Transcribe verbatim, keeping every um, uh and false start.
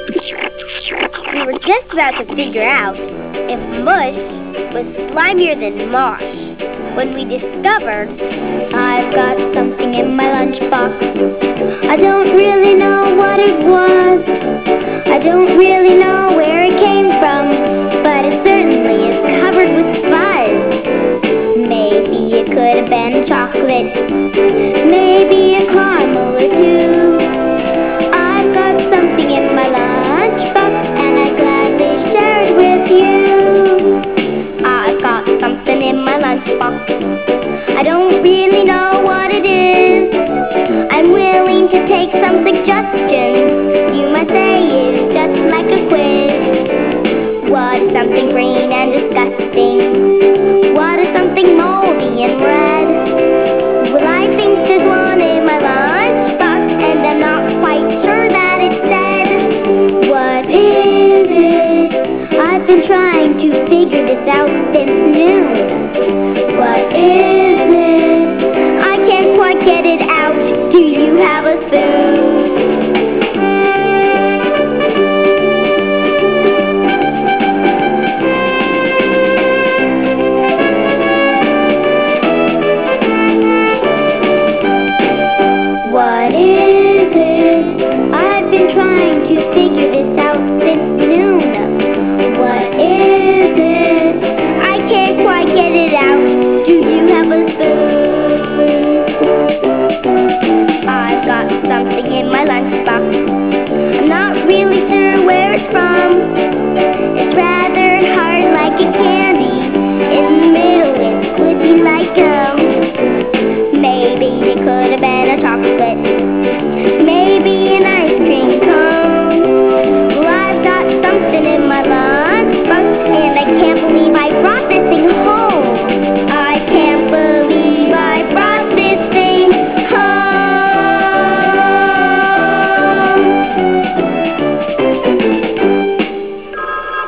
We were just about to figure out if mush was slimier than mosh when we discovered I've got something in my lunchbox. I don't really know what it was. I don't really know where it came from, but it certainly is covered with fuzz. Maybe it could have been chocolate, maybe a caramel or two. I've got something in my lunchbox, and I gladly share it with you. I've got something in my lunchbox. I don't really know what it is. I'm willing to take some suggestions. You might say it's just like a quiz. What is something green and disgusting? What is something moldy and red? Well, I think there's one in my lunchbox, and I'm not quite sure that it's dead. What is it? I've been trying to figure this out since noon. What is it? I can't quite get it out. Do you have a spoon? What is it? I've been trying to figure this out since noon. What is it? I can't quite get it out. Do you have a spoon? I've got something in my lunchbox. I'm not really sure where it's from,